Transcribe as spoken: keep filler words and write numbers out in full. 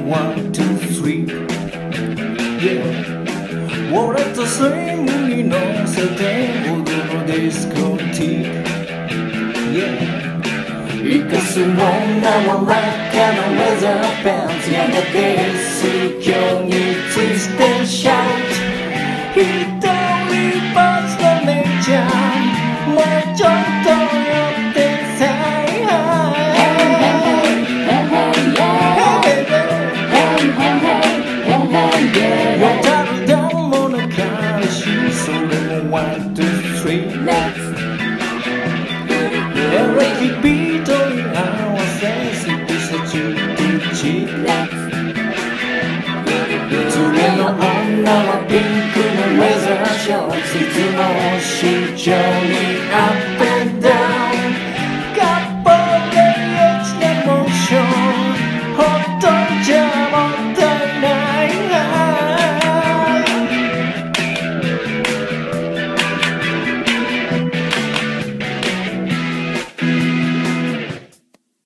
one, two, three Yeah 俺とスリムに乗せて踊るディスコティーク Yeah 生かす女は真っ赤なレザーパンツやがて水郷にツイステンシャウト一人ぼっちの姉ちゃんもうちょっと寄ってさよたるだもの彼氏それもワン、ツー、スリー Next エレキビートに合わせスピセチュピチ Next 連れの女はピンクのレザーショーツいつもしちゃう